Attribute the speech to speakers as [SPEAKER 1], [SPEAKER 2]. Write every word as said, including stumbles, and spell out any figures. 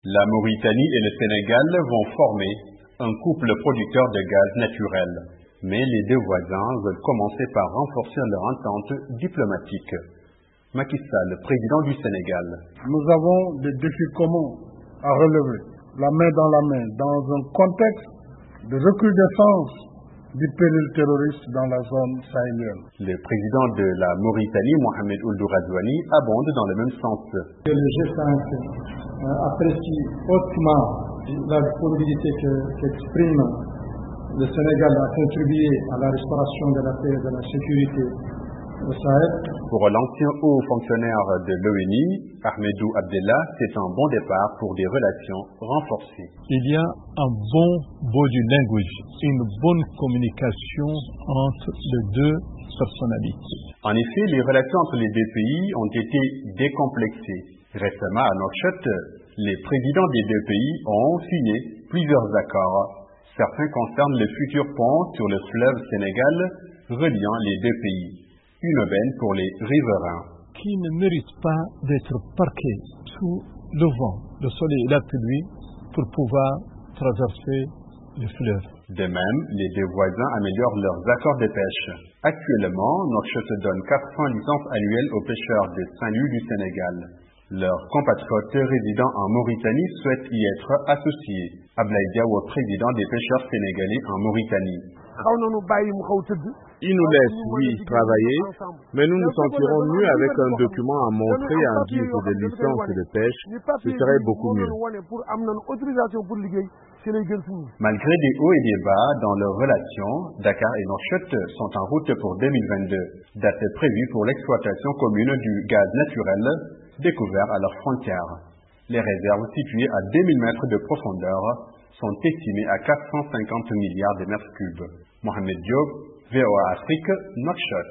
[SPEAKER 1] La Mauritanie et le Sénégal vont former un couple producteur de gaz naturel. Mais les deux voisins veulent commencer par renforcer leur entente diplomatique. Macky Sall, président du Sénégal.
[SPEAKER 2] Nous avons des défis communs à relever, la main dans la main, dans un contexte de recrudescence du péril terroriste dans la zone sahélienne.
[SPEAKER 1] Le président de la Mauritanie, Mohamed Ould Ghazouani, abonde dans le même sens.
[SPEAKER 3] Le G cinq euh, apprécie hautement la disponibilité qu'exprime le Sénégal à contribuer à la restauration de la paix et de la sécurité au Sahel.
[SPEAKER 1] Pour l'ancien haut fonctionnaire de l'O N U, Ahmedou Abdellah, c'est un bon départ pour des relations renforcées.
[SPEAKER 4] Il y a un bon body language, une bonne communication entre les deux personnalités.
[SPEAKER 1] En effet, les relations entre les deux pays ont été décomplexées. Récemment, à Nouakchott, les présidents des deux pays ont signé plusieurs accords. Certains concernent le futur pont sur le fleuve Sénégal reliant les deux pays. Une aubaine pour les riverains.
[SPEAKER 4] Qui ne mérite pas d'être parqués sous le vent, le soleil et la pluie pour pouvoir traverser le fleuve.
[SPEAKER 1] De même, les deux voisins améliorent leurs accords de pêche. Actuellement, Nouakchott donne quatre cents licences annuelles aux pêcheurs de Saint-Louis du Sénégal. Leurs compatriotes résidant en Mauritanie souhaitent y être associés. Ablaye Diawo, président des pêcheurs sénégalais en Mauritanie.
[SPEAKER 5] Ils nous laissent, oui, travailler, mais nous nous sentirons mieux avec un document à montrer en guise de licence de pêche. Ce serait beaucoup mieux.
[SPEAKER 1] Malgré des hauts et des bas dans leurs relations, Dakar et Nouakchott sont en route pour deux mille vingt-deux, date prévue pour l'exploitation commune du gaz naturel découvert à leurs frontières. Les réserves situées à deux mille mètres de profondeur sont estimées à quatre cent cinquante milliards de mètres cubes. Mohamed Diop, V O A Afrique, Nouakchott.